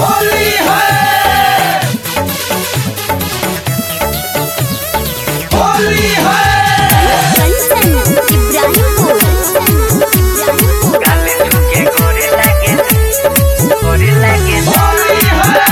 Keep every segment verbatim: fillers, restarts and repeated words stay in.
होली है होली है गाले झुके गोरे लागे गोरे लागे होली है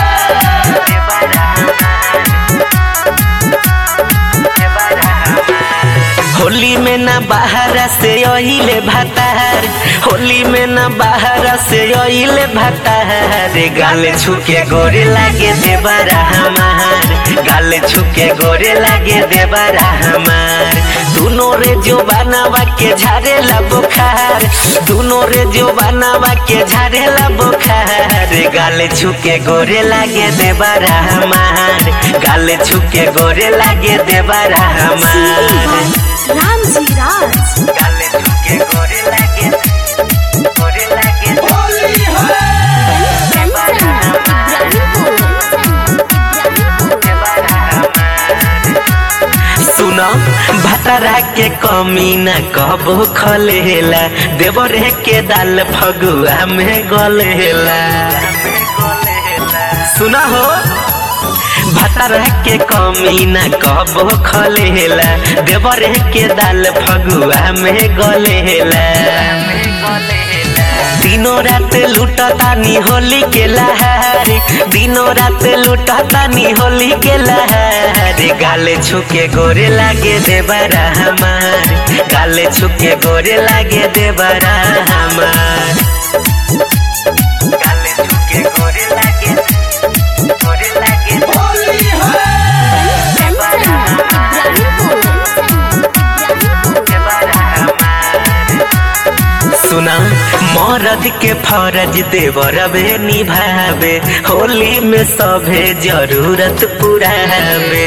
होली में ना बाहर से ओइले भातार होली में ना बाहर से ओइले भातार गाले छुके गोरे लागे देवरा हमार गाले छुके गोरे लागे देवरा हमार दोनों रे जो बनावा के झाड़ेला बुखार दोनों रे जो बनावा के झाड़ेला बुखार गाले छुके गोरे लागे देवरा हमार गाले छुके गोरे लागे देवरा हमार राम जी राज गाले छुके गोरे लागे गोरे लागे होली है सुनो भतरा के कमी न कबो खलेला देवरे के दाल फगुआ में गलेला सुना हो भतरा के कमी न कबो खलेला देवरे के दाल फगुआ में गलेला दिनों रात लुटतानी होली के लहर दिनों रात लुटतानी होली के लहर गाले छुके गोरे लागे देवरा हमार गाले छुके गोरे लागे देवरा हमार गाले छुके गोरे लागे गोरे लागे होली है सुना मरद के फरज देवरबे निभावे होली में सभे जरूरत पुरावे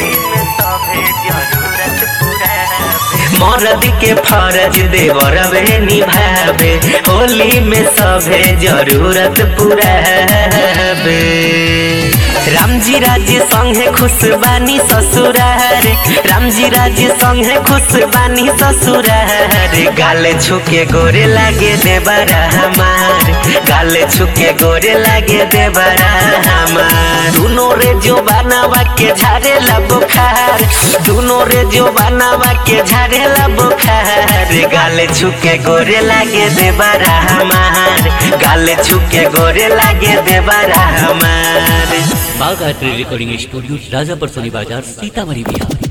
मरद के फरज देवरबे निभावे होली में सभे जरूरत पुरावे रामजी राजे संगे खुश बानी ससुरार रामजी राजे संगे खुश बानी ससुरार गाले छुके गोरे लागे देवरा हमार गाले छुके गोरे लागे देवरा हमार दोनों रे जो बनावा के झाड़ेला बुखार दोनों रे जो बनावा के झाड़ेला बुखार गाले छुके गोरे लागे देवरा हमार गाले छुके गोरे लागे देवरा हमार बाघ art recording studio Rajapur Soni Bazar Sitamarhi Bihar.